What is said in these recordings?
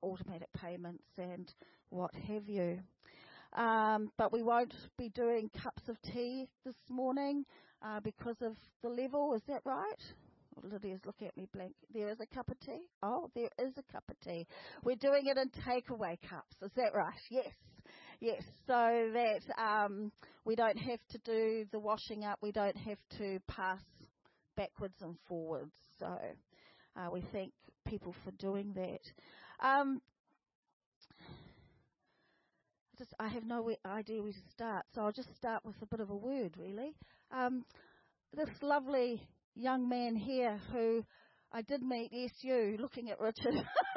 automatic payments and what have you. But we won't be doing cups of tea this morning because of the level. Is that right? Lydia's looking at me blank. There is a cup of tea? Oh, there is a cup of tea. We're doing it in takeaway cups. Is that right? Yes. Yes. So that we don't have to do the washing up. We don't have to pass backwards and forwards. So we thank people for doing that. I have no idea where to start, so I'll just start with a bit of a word, really. This lovely young man here who I did meet, yes, you, looking at Richard.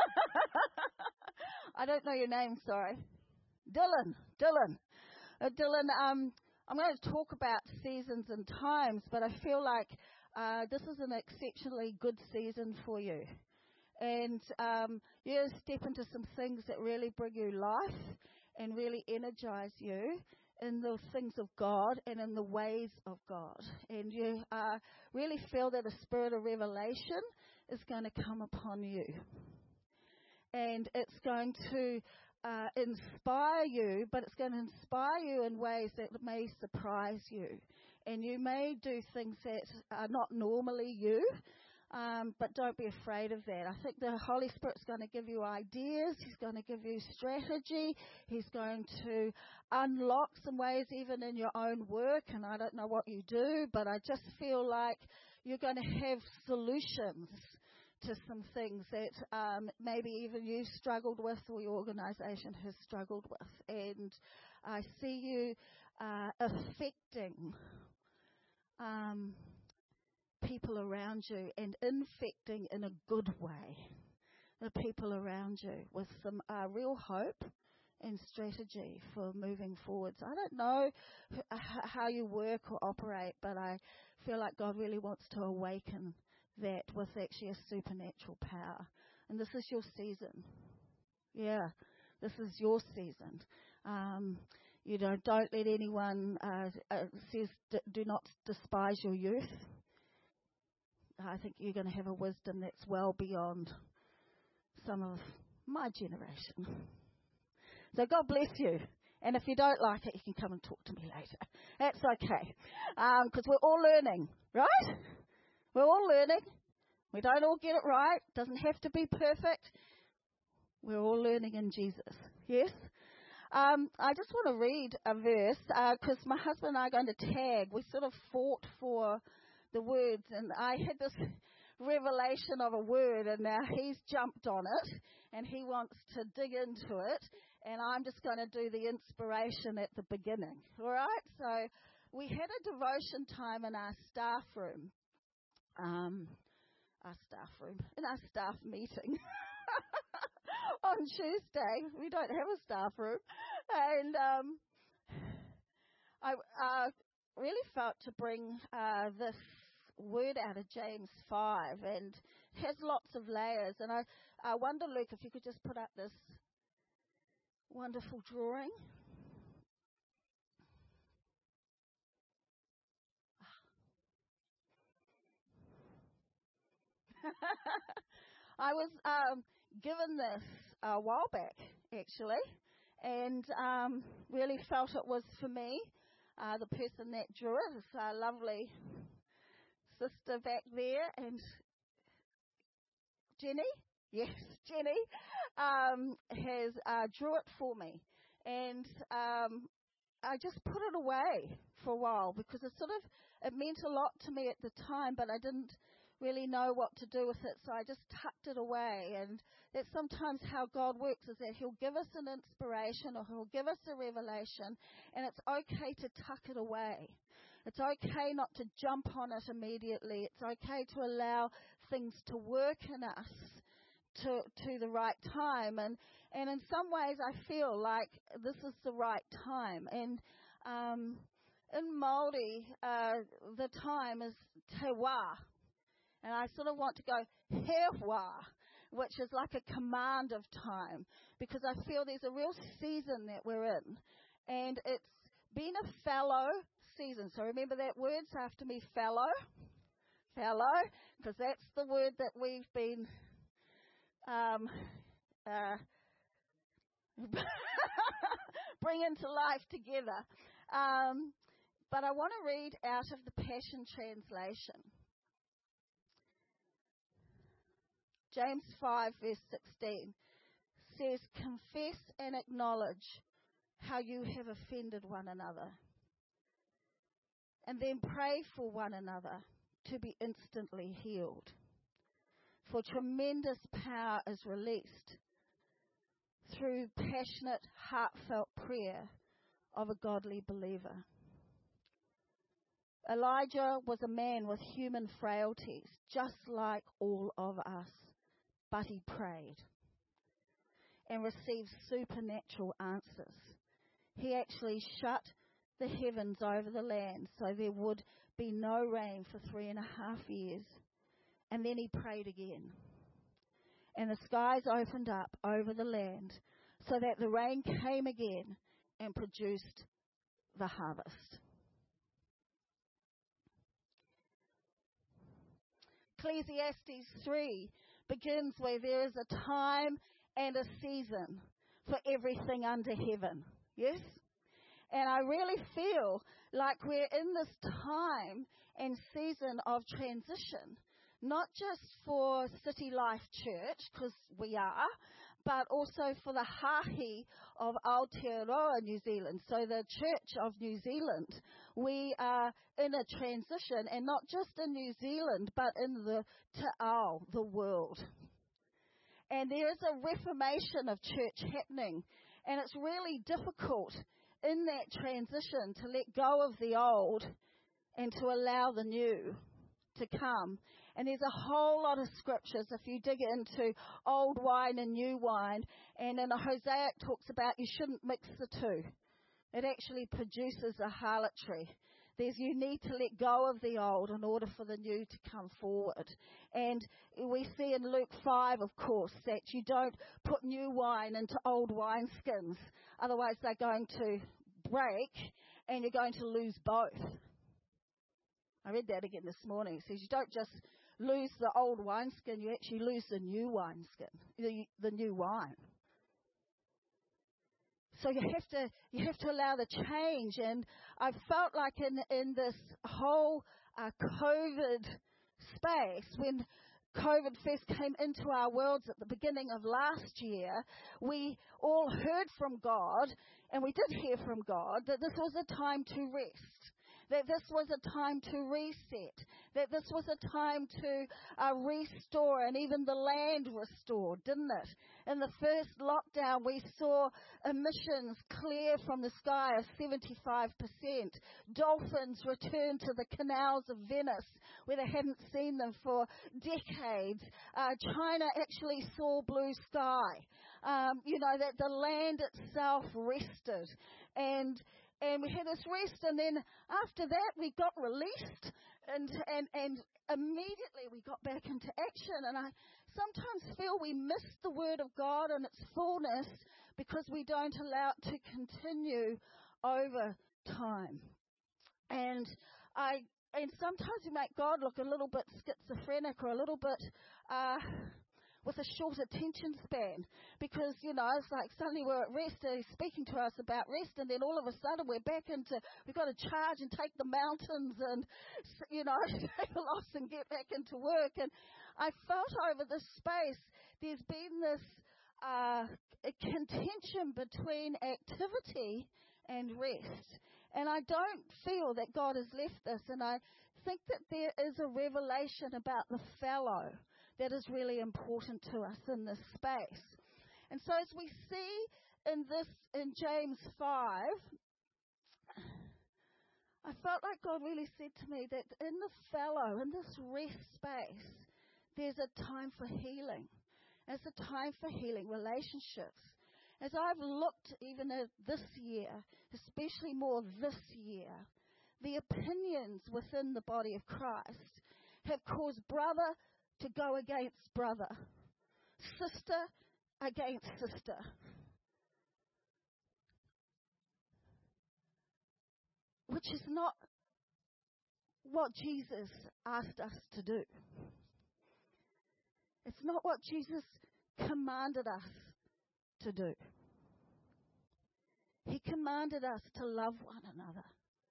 I don't know your name, sorry. Dylan. Dylan, I'm going to talk about seasons and times, but I feel like this is an exceptionally good season for you. And you step into some things that really bring you life and really energize you in the things of God and in the ways of God. And you really feel that a spirit of revelation is going to come upon you. And it's going to inspire you, but it's going to inspire you in ways that may surprise you. And you may do things that are not normally you. But don't be afraid of that. I think the Holy Spirit's going to give you ideas. He's going to give you strategy. He's going to unlock some ways even in your own work. And I don't know what you do, but I just feel like you're going to have solutions to some things that maybe even you've struggled with or your organization has struggled with. And I see you affecting people around you and infecting in a good way the people around you with some real hope and strategy for moving forwards. I don't know how you work or operate, but I feel like God really wants to awaken that with actually a supernatural power. And this is your season. Yeah, this is your season. You know, don't let anyone says do not despise your youth. I think you're going to have a wisdom that's well beyond some of my generation. So God bless you. And if you don't like it, you can come and talk to me later. That's okay. Because we're all learning, right? We're all learning. We don't all get it right. Doesn't have to be perfect. We're all learning in Jesus. Yes? I just want to read a verse because my husband and I are going to tag. We sort of fought for the words, and I had this revelation of a word, and now he's jumped on it, and he wants to dig into it, and I'm just going to do the inspiration at the beginning, all right? So we had a devotion time in our staff room, in our staff meeting on Tuesday. We don't have a staff room, and I really felt to bring this word out of James 5, and it has lots of layers. And I wonder, Luke, if you could just put up this wonderful drawing. I was given this a while back, actually, and really felt it was for me. The person that drew it is a lovely sister back there, and Jenny, yes, Jenny, has drew it for me, and I just put it away for a while because it meant a lot to me at the time, but I didn't really know what to do with it, so I just tucked it away. And that's sometimes how God works, is that he'll give us an inspiration or he'll give us a revelation, and it's okay to tuck it away. It's okay not to jump on it immediately. It's okay to allow things to work in us to the right time. And in some ways I feel like this is the right time. And in Māori, the time is te wā. And I sort of want to go he wā, which is like a command of time, because I feel there's a real season that we're in. And it's been a fallow season. So remember that word after me, fallow, because that's the word that we've been bring into life together. But I want to read out of the Passion Translation. James 5 verse 16 says, confess and acknowledge how you have offended one another. And then pray for one another to be instantly healed. For tremendous power is released through passionate, heartfelt prayer of a godly believer. Elijah was a man with human frailties, just like all of us, but he prayed and received supernatural answers. He actually shut the heavens over the land so there would be no rain for 3.5 years. And then he prayed again. And the skies opened up over the land so that the rain came again and produced the harvest. Ecclesiastes 3 begins where there is a time and a season for everything under heaven. Yes? And I really feel like we're in this time and season of transition, not just for City Life Church, because we are, but also for the Hāhi of Aotearoa, New Zealand. So the Church of New Zealand, we are in a transition, and not just in New Zealand, but in the Te Ao, the world. And there is a reformation of church happening, and it's really difficult in that transition to let go of the old and to allow the new to come. And there's a whole lot of scriptures if you dig into old wine and new wine. And in Hosea it talks about you shouldn't mix the two. It actually produces a harlotry. You need to let go of the old in order for the new to come forward. And we see in Luke 5, of course, that you don't put new wine into old wineskins. Otherwise they're going to break and you're going to lose both. I read that again this morning. It says you don't just lose the old wineskin, you actually lose the new wineskin, the new wine. So you have to allow the change. And I felt like in this whole COVID space, when COVID first came into our worlds at the beginning of last year, we all heard from God, and we did hear from God, that this was a time to rest. That this was a time to reset, that this was a time to restore, and even the land restored, didn't it? In the first lockdown, we saw emissions clear from the sky of 75%. Dolphins returned to the canals of Venice, where they hadn't seen them for decades. China actually saw blue sky. That the land itself rested. And we had this rest, and then after that we got released, and immediately we got back into action. And I sometimes feel we miss the Word of God in its fullness because we don't allow it to continue over time. And sometimes we make God look a little bit schizophrenic or a little bit with a short attention span, because, it's like suddenly we're at rest, he's speaking to us about rest, and then all of a sudden we've got to charge and take the mountains and, take a loss and get back into work. And I felt over this space, there's been this a contention between activity and rest. And I don't feel that God has left us, and I think that there is a revelation about the fallow that is really important to us in this space. And so as we see in James 5, I felt like God really said to me that in the fallow, in this rest space, there's a time for healing. There's a time for healing relationships. As I've looked even at this year, especially more this year, the opinions within the body of Christ have caused brother to go against brother, sister against sister. Which is not what Jesus asked us to do. It's not what Jesus commanded us to do. He commanded us to love one another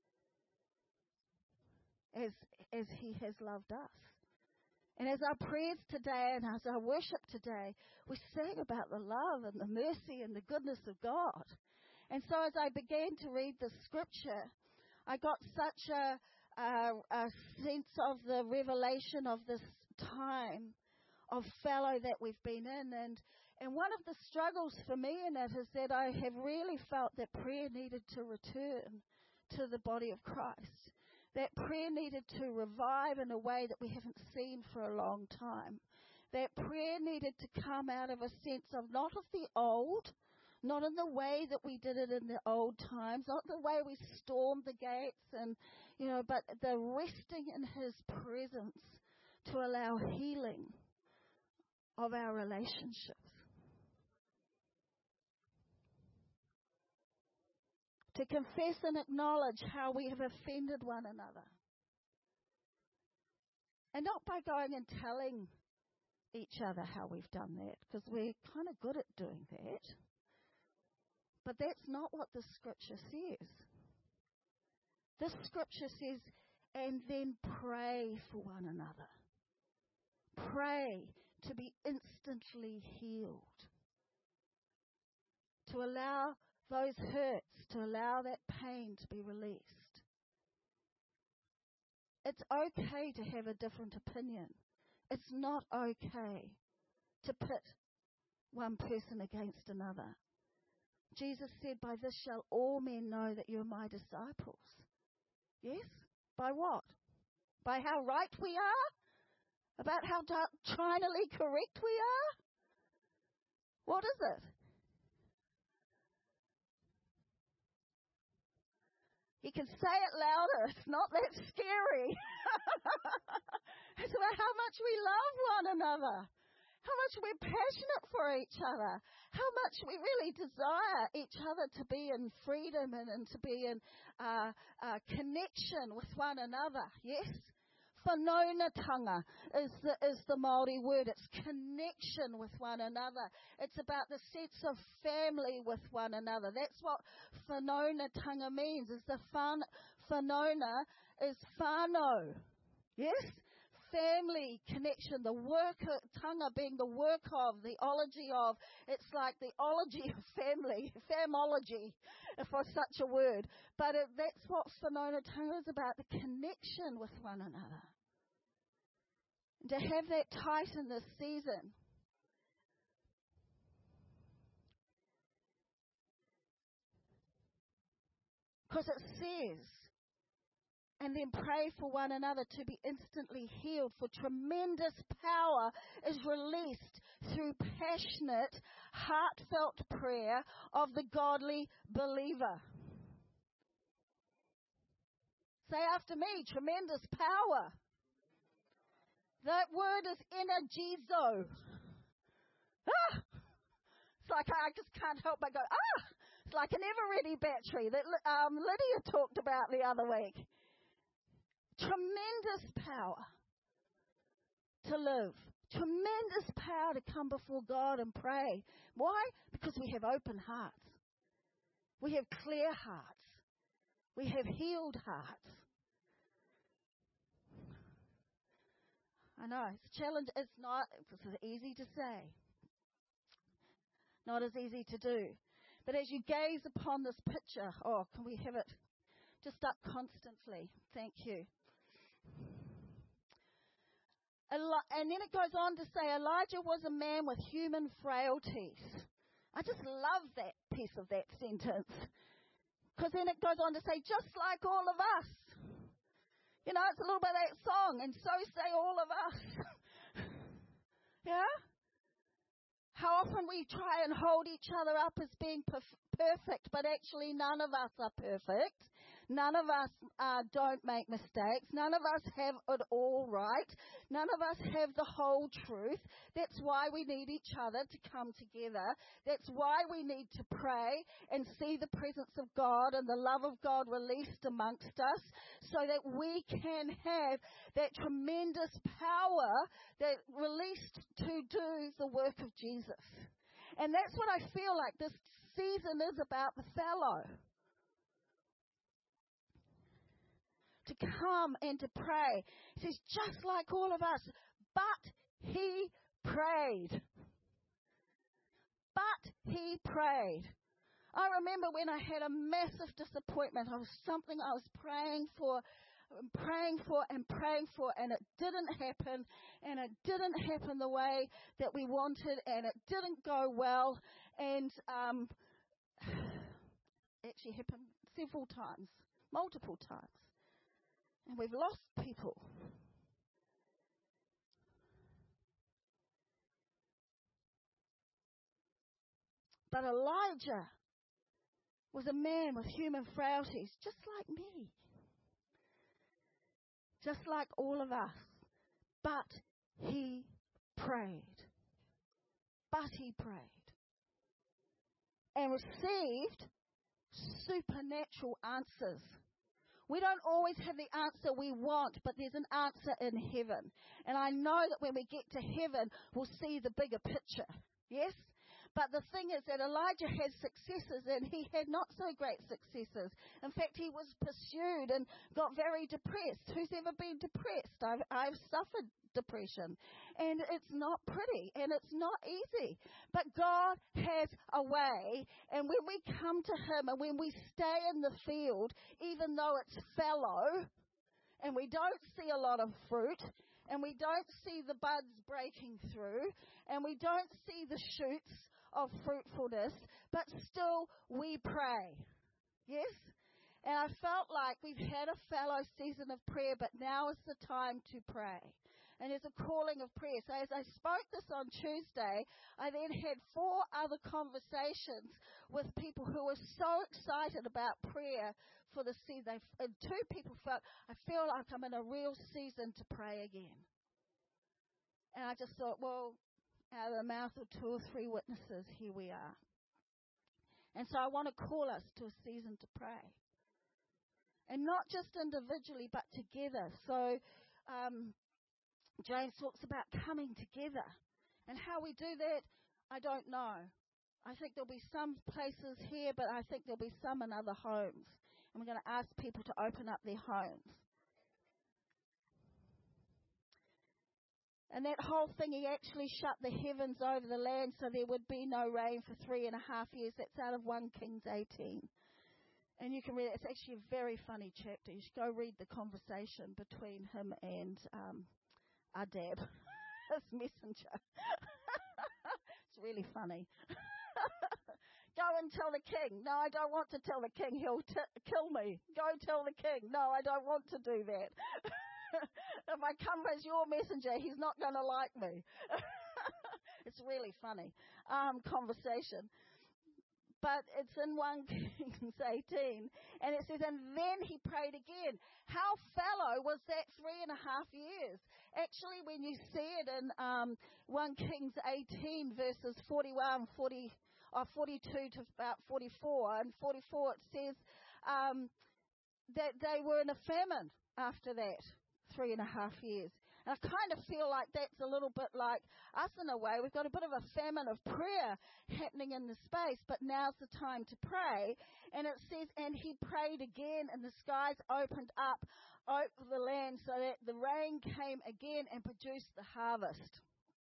as he has loved us. And as our prayers today and as our worship today, we sing about the love and the mercy and the goodness of God. And so as I began to read the scripture, I got such a sense of the revelation of this time of fallow that we've been in. And one of the struggles for me in it is that I have really felt that prayer needed to return to the body of Christ. That prayer needed to revive in a way that we haven't seen for a long time. That prayer needed to come out of a sense of not of the old, not in the way that we did it in the old times, not the way we stormed the gates and, but the resting in his presence to allow healing of our relationships. To confess and acknowledge how we have offended one another. And not by going and telling each other how we've done that, because we're kind of good at doing that. But that's not what the scripture says. The scripture says, and then pray for one another. Pray to be instantly healed. To allow those hurts, to allow that pain to be released. It's okay to have a different opinion. It's not okay to pit one person against another. Jesus said, by this shall all men know that you're my disciples. Yes? By what? By how right we are? About how doctrinally correct we are? What is it? You can say it louder. It's not that scary. It's about how much we love one another. How much we're passionate for each other. How much we really desire each other to be in freedom and to be in connection with one another. Yes? Whanaungatanga is the Māori word. It's connection with one another. It's about the sense of family with one another. That's what whanaungatanga means. Is the whanauna is whānau. Yes? Family connection, the work, tanga being the work of, the ology of. It's like the ology of family, famology, for such a word. But that's what whanaungatanga is about, the connection with one another. And to have that tight in this season. Because it says, and then pray for one another to be instantly healed, for tremendous power is released through passionate, heartfelt prayer of the godly believer. Say after me, tremendous power. That word is energizo. It's like I just can't help but go, It's like an ever-ready battery that Lydia talked about the other week. Tremendous power to live. Tremendous power to come before God and pray. Why? Because we have open hearts. We have clear hearts. We have healed hearts. I know, it's a challenge. It's easy to say. Not as easy to do. But as you gaze upon this picture, can we have it just up constantly? Thank you. And then it goes on to say, Elijah was a man with human frailties. I just love that piece of that sentence. Because then it goes on to say, just like all of us. You know, it's a little bit of that song, and so say all of us. Yeah? How often we try and hold each other up as being perfect, but actually none of us are perfect. None of us don't make mistakes. None of us have it all right. None of us have the whole truth. That's why we need each other to come together. That's why we need to pray and see the presence of God and the love of God released amongst us so that we can have that tremendous power that released to do the work of Jesus. And that's what I feel like this season is about the fallow. To come and to pray. He says, just like all of us, but he prayed. But he prayed. I remember when I had a massive disappointment. I was praying for, and it didn't happen, and it didn't happen the way that we wanted, and it didn't go well, and actually happened several times, multiple times, and we've lost people. But Elijah was a man with human frailties, just like me. Just like all of us. But he prayed. But he prayed. And received supernatural answers. We don't always have the answer we want, but there's an answer in heaven. And I know that when we get to heaven, we'll see the bigger picture. Yes? But the thing is that Elijah had successes and he had not so great successes. In fact, he was pursued and got very depressed. Who's ever been depressed? I've suffered depression. And it's not pretty and it's not easy. But God has a way, and when we come to him and when we stay in the field, even though it's fallow and we don't see a lot of fruit, and we don't see the buds breaking through, and we don't see the shoots of fruitfulness, but still we pray. Yes? And I felt like we've had a fallow season of prayer, but now is the time to pray. And there's a calling of prayer. So as I spoke this on Tuesday, I then had 4 other conversations with people who were so excited about prayer for the season. And 2 people felt, I feel like I'm in a real season to pray again. And I just thought, well, out of the mouth of 2 or 3 witnesses, here we are. And so I want to call us to a season to pray. And not just individually, but together. So James talks about coming together. And how we do that, I don't know. I think there'll be some places here, but I think there'll be some in other homes. And we're going to ask people to open up their homes. And that whole thing, he actually shut the heavens over the land so there would be no rain for 3.5 years. That's out of 1 Kings 18. And you can read it. It's actually a very funny chapter. You should go read the conversation between him and Adab, his messenger. It's really funny. Go and tell the king. No, I don't want to tell the king. He'll kill me. Go tell the king. No, I don't want to do that. If I come as your messenger, he's not going to like me. It's really funny conversation. But it's in 1 Kings 18. And it says, and then he prayed again. How fallow was that 3.5 years? Actually, when you see it in 1 Kings 18, verses 42 to about 44. And 44, it says that they were in a famine after that. 3.5 years. And I kind of feel like that's a little bit like us in a way. We've got a bit of a famine of prayer happening in the space, but now's the time to pray. And it says, and he prayed again, and the skies opened up over the land so that the rain came again and produced the harvest.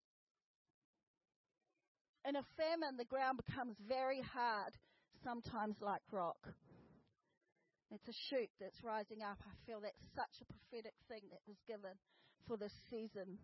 In a famine, the ground becomes very hard, sometimes like rock. It's a shoot that's rising up. I feel that's such a prophetic thing that was given for this season.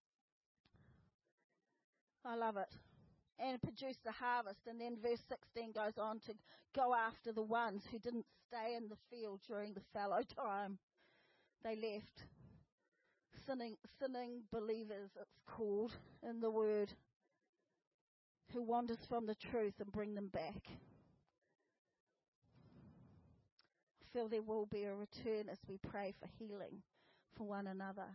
I love it. And produce the harvest. And then verse 16 goes on to go after the ones who didn't stay in the field during the fallow time. They left. Sinning believers, it's called in the word, who wanders from the truth and bring them back. Feel there will be a return as we pray for healing for one another.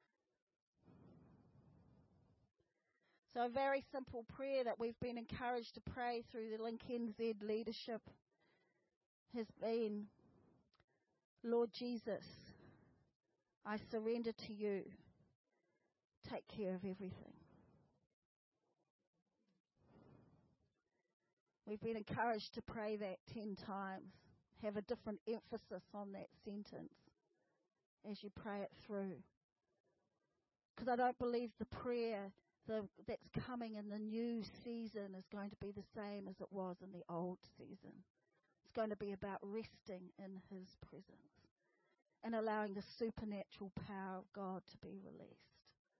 So a very simple prayer that we've been encouraged to pray through the Link NZ leadership has been, Lord Jesus, I surrender to you. Take care of everything. We've been encouraged to pray that 10 times. Have a different emphasis on that sentence as you pray it through. Because I don't believe the prayer that's coming in the new season is going to be the same as it was in the old season. It's going to be about resting in His presence and allowing the supernatural power of God to be released.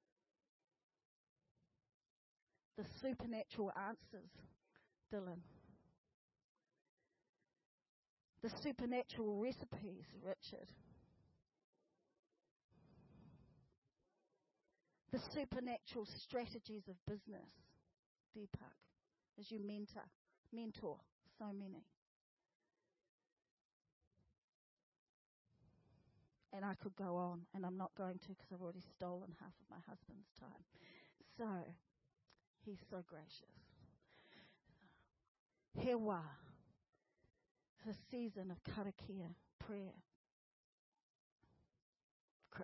The supernatural answers, Dylan. The supernatural recipes, Richard. The supernatural strategies of business, Deepak, as you mentor so many. And I could go on, and I'm not going to because I've already stolen half of my husband's time. So, He's so gracious. Hewa, the season of karakia prayer. Chris.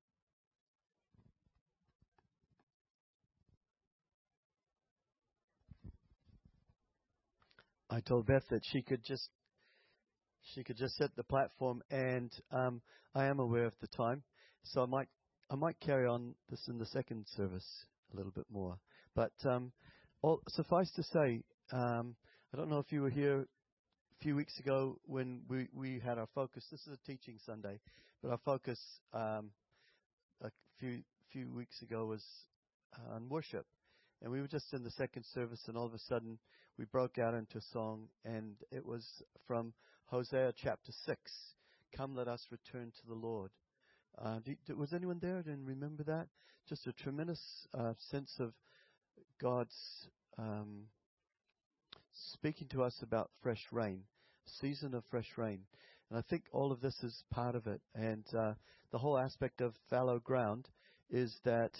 I told Beth that she could just set the platform, and I am aware of the time, so I might carry on this in the second service a little bit more. But suffice to say, I don't know if you were here a few weeks ago when we had our focus. This is a teaching Sunday, but our focus a few weeks ago was on worship. And we were just in the second service, and all of a sudden we broke out into a song, and it was from Hosea chapter 6, "Come, let us return to the Lord." Was anyone there? I didn't remember that. Just a tremendous sense of God's speaking to us about fresh rain, season of fresh rain. And I think all of this is part of it. And the whole aspect of fallow ground is that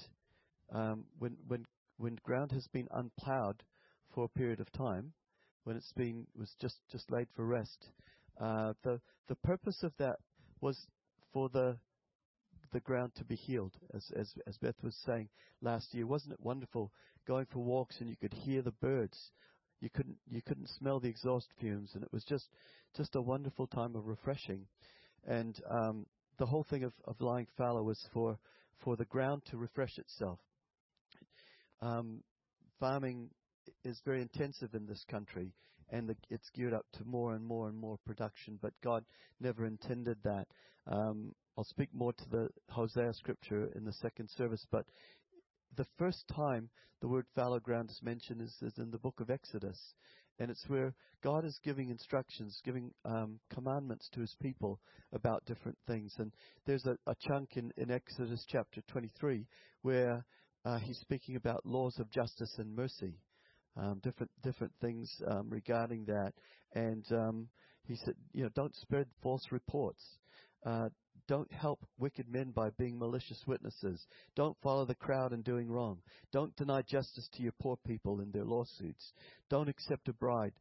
when ground has been unplowed for a period of time, when was just laid for rest, the purpose of that was for the ground to be healed, as Beth was saying last year. Wasn't it wonderful going for walks and you could hear the birds? You couldn't smell the exhaust fumes, and it was just a wonderful time of refreshing. And the whole thing of lying fallow was for the ground to refresh itself. Farming is very intensive in this country, and it's geared up to more and more and more production, but God never intended that. I'll speak more to the Hosea scripture in the second service, but the first time the word fallow ground is mentioned is in the book of Exodus, and it's where God is giving instructions, giving commandments to His people about different things. And there's a chunk in Exodus chapter 23 where He's speaking about laws of justice and mercy, different things regarding that. And He said, don't spread false reports. Don't help wicked men by being malicious witnesses. Don't follow the crowd in doing wrong. Don't deny justice to your poor people in their lawsuits. Don't accept a bribe.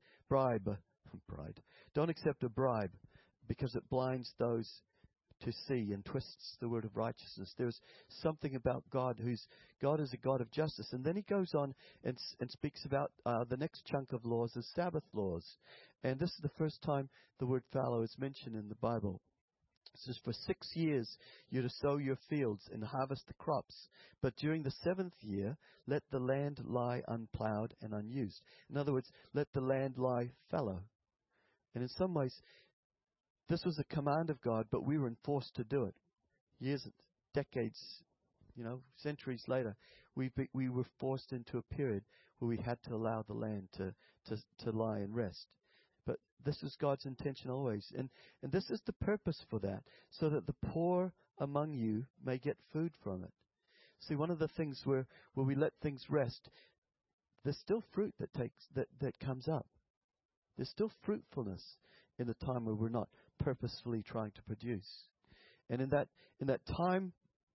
Don't accept a bribe, because it blinds those to see and twists the word of righteousness. There's something about God God is a God of justice. And then He goes on and speaks about the next chunk of laws as Sabbath laws. And this is the first time the word fallow is mentioned in the Bible. It says, "For 6 years you're to sow your fields and harvest the crops, but during the 7th year let the land lie unplowed and unused." In other words, let the land lie fallow. And in some ways, this was a command of God, but we were enforced to do it. Years, decades, centuries later, we were forced into a period where we had to allow the land to lie and rest. But this is God's intention always. And this is the purpose for that, so that the poor among you may get food from it. See, one of the things where we let things rest, there's still fruit that comes up. There's still fruitfulness in the time where we're not purposefully trying to produce. And in that time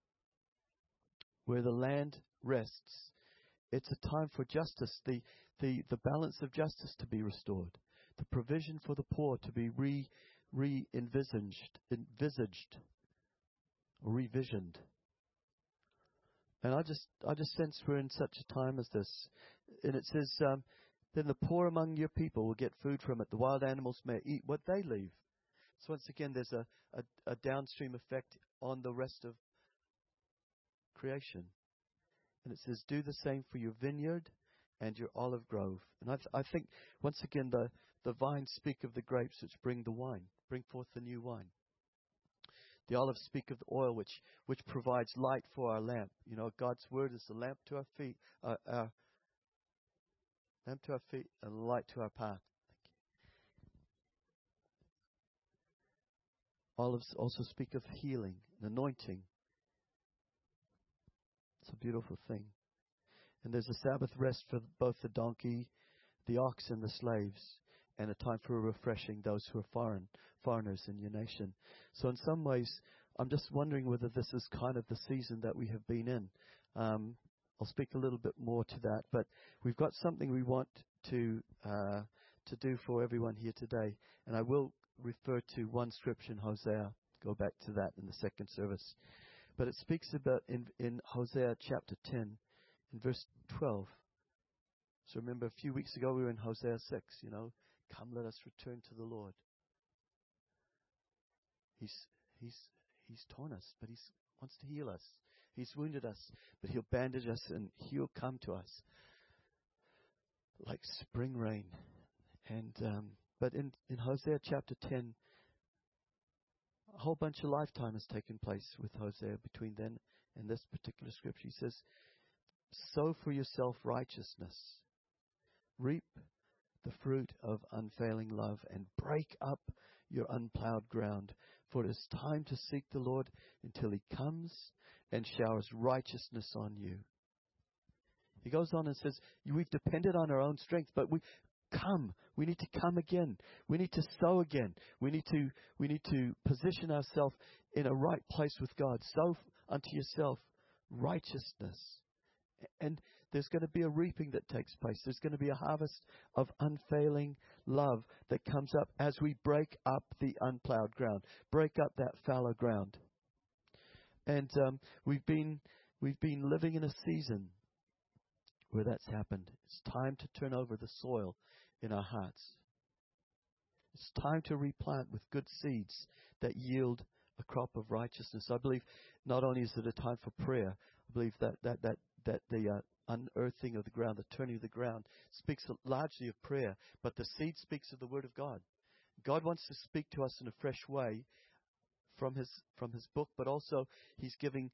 where the land rests, it's a time for justice, the balance of justice to be restored, the provision for the poor to be revisioned. And I just sense we're in such a time as this. And it says, then the poor among your people will get food from it. The wild animals may eat what they leave. So once again, there's a downstream effect on the rest of creation. And it says, do the same for your vineyard and your olive grove. And I think, once again, the vines speak of the grapes which bring the wine, bring forth the new wine. The olives speak of the oil which provides light for our lamp. You know, God's word is a lamp to our feet, lamp to our feet and a light to our path. Olives also speak of healing and anointing. It's a beautiful thing. And there's a Sabbath rest for both the donkey, the ox, and the slaves, and a time for refreshing those who are foreigners in your nation. So in some ways, I'm just wondering whether this is kind of the season that we have been in. I'll speak a little bit more to that, but we've got something we want to do for everyone here today. And I will refer to one scripture in Hosea. Go back to that in the second service. But it speaks about in Hosea chapter 10, in verse 12. So remember, a few weeks ago we were in Hosea 6, you know, come let us return to the Lord. He's torn us, but he wants to heal us. He's wounded us, but he'll bandage us and he'll come to us like spring rain. And but in Hosea chapter 10, a whole bunch of lifetime has taken place with Hosea between then and this particular scripture. He says, sow for yourself righteousness, reap the fruit of unfailing love, and break up your unplowed ground. For it is time to seek the Lord until he comes and showers righteousness on you. He goes on and says, we've depended on our own strength, but we need to come again. We need to sow again. We need to position ourselves in a right place with God. Sow unto yourself righteousness. And there's going to be a reaping that takes place. There's going to be a harvest of unfailing love that comes up as we break up the unplowed ground, break up that fallow ground. And we've been living in a season where that's happened. It's time to turn over the soil in our hearts. It's time to replant with good seeds that yield a crop of righteousness. I believe not only is it a time for prayer, I believe that the unearthing of the ground, the turning of the ground, speaks largely of prayer, but the seed speaks of the Word of God. God wants to speak to us in a fresh way from His book, but also He's giving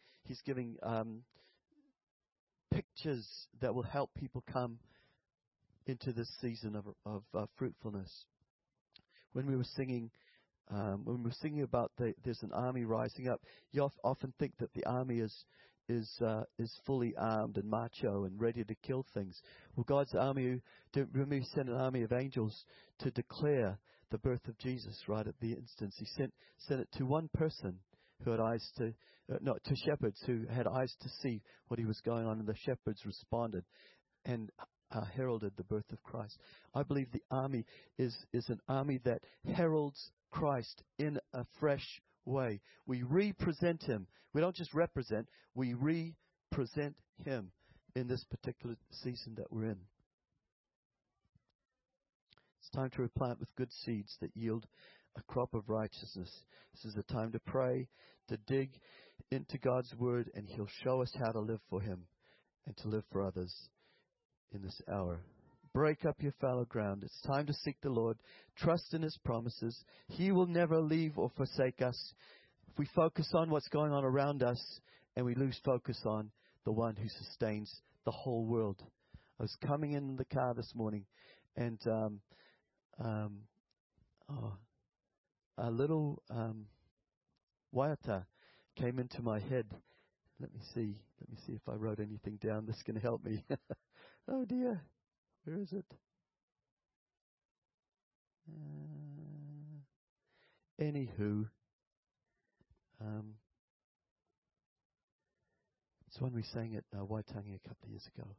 pictures that will help people come into this season of fruitfulness. When we were singing about there's an army rising up, you often think that the army is fully armed and macho and ready to kill things. Well, God's army, remember He sent an army of angels to declare the birth of Jesus right at the instance. He sent it to one person who had eyes to shepherds who had eyes to see what he was going on, and the shepherds responded and heralded the birth of Christ. I believe the army is an army that heralds Christ in a fresh way. We represent Him. We don't just represent, we represent Him in this particular season that we're in. It's time to replant with good seeds that yield a crop of righteousness. This is a time to pray, to dig into God's Word, and He'll show us how to live for Him and to live for others in this hour. Break up your fallow ground. It's time to seek the Lord. Trust in His promises. He will never leave or forsake us. If we focus on what's going on around us and we lose focus on the one who sustains the whole world. I was coming in the car this morning, and a little waiata came into my head. Let me see if I wrote anything down that's going to help me. Oh dear, where is it? Anywho, it's one we sang at Waitangi a couple of years ago.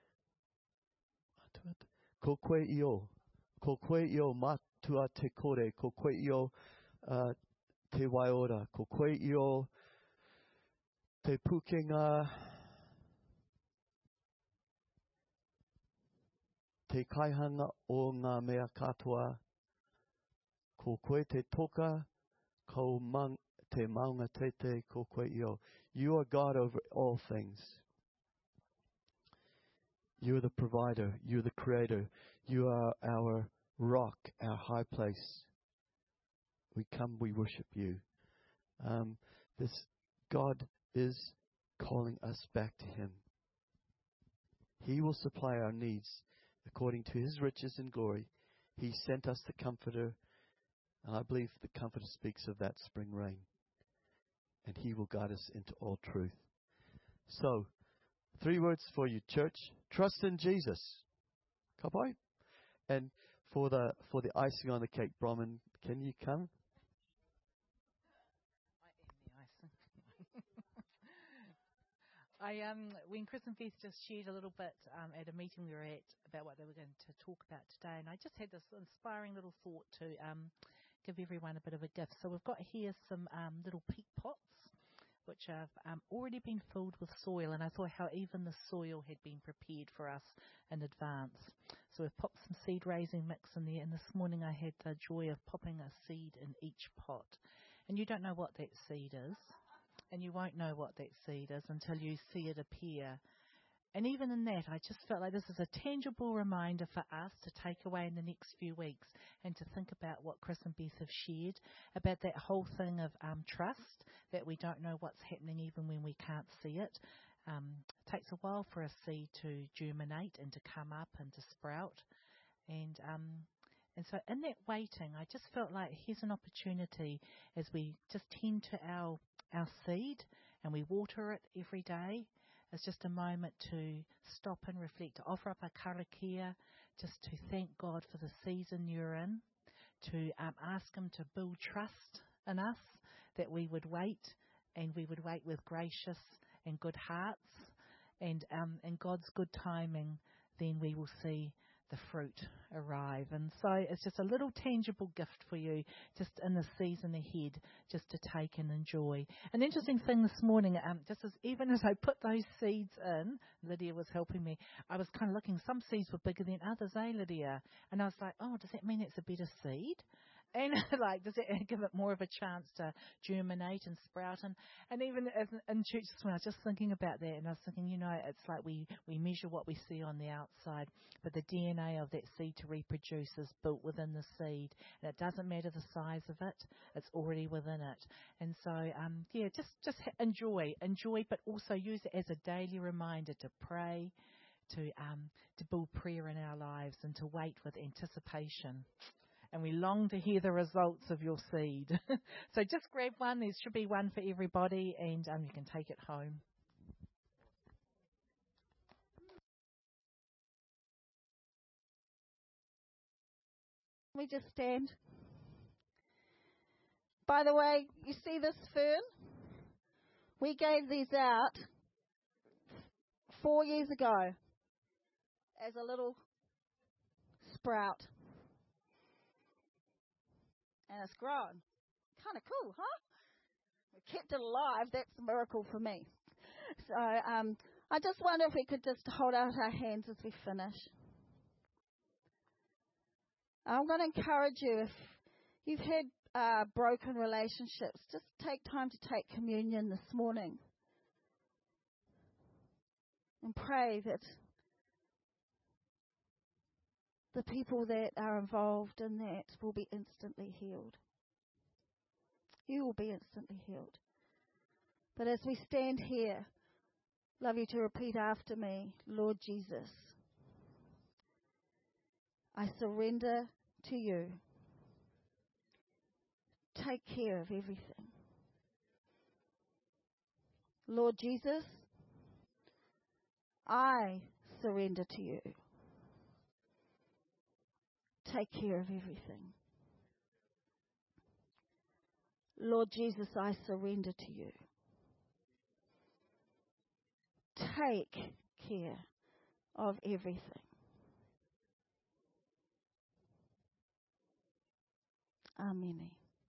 Ko koe io matua te kore, ko koe io te waiora, ko koe io te pukenga, te te kaihanga o ngā mea katoa, ko koe te toka, te maunga tete, ko koe io. You are God over all things. You are the provider. You are the creator. You are our rock, our high place. We come, we worship you. This God is calling us back to Him. He will supply our needs according to His riches and glory. He sent us the Comforter, and I believe the Comforter speaks of that spring rain. And He will guide us into all truth. So, 3 words for you, church. Trust in Jesus. Kapai. And for the icing on the cake, Brahman, can you come? When Chris and Beth just shared a little bit at a meeting we were at about what they were going to talk about today, and I just had this inspiring little thought to give everyone a bit of a gift. So we've got here some little peat pots, which have already been filled with soil, and I thought how even the soil had been prepared for us in advance. So we've popped some seed raising mix in there, and this morning I had the joy of popping a seed in each pot. And you don't know what that seed is, and you won't know what that seed is until you see it appear. And even in that, I just felt like this is a tangible reminder for us to take away in the next few weeks and to think about what Chris and Beth have shared, about that whole thing of trust, that we don't know what's happening even when we can't see it. It takes a while for a seed to germinate and to come up and to sprout. And so in that waiting, I just felt like here's an opportunity as we just tend to our seed and we water it every day. It's just a moment to stop and reflect, to offer up a karakia, just to thank God for the season you're in, to ask Him to build trust in us, that we would wait, and we would wait with gracious and good hearts, and in God's good timing, then we will see the fruit arrive. And so it's just a little tangible gift for you just in the season ahead, just to take and enjoy. An interesting thing this morning, even as I put those seeds in, Lydia was helping me, I was kind of looking, some seeds were bigger than others, Lydia? And I was like, oh, does that mean it's a better seed? And does it give it more of a chance to germinate and sprout? And even in church this morning, I was just thinking about that, and I was thinking, it's like we measure what we see on the outside, but the DNA of that seed to reproduce is built within the seed, and it doesn't matter the size of it; it's already within it. And so, just enjoy, but also use it as a daily reminder to pray, to build prayer in our lives, and to wait with anticipation. And we long to hear the results of your seed. So just grab one. There should be one for everybody, and you can take it home. We just stand. By the way, you see this fern? We gave these out 4 years ago as a little sprout. And it's grown. Kind of cool, huh? We kept it alive. That's a miracle for me. So I just wonder if we could just hold out our hands as we finish. I'm going to encourage you, if you've had broken relationships, just take time to take communion this morning. And pray that the people that are involved in that will be instantly healed. You will be instantly healed. But as we stand here, I'd love you to repeat after me. Lord Jesus, I surrender to you. Take care of everything. Lord Jesus, I surrender to you. Take care of everything. Lord Jesus, I surrender to you. Take care of everything. Amen.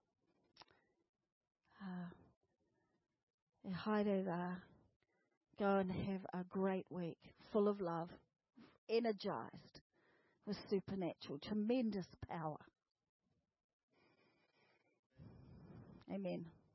Haere rā. Go and have a great week, full of love, energized with supernatural, tremendous power. Amen.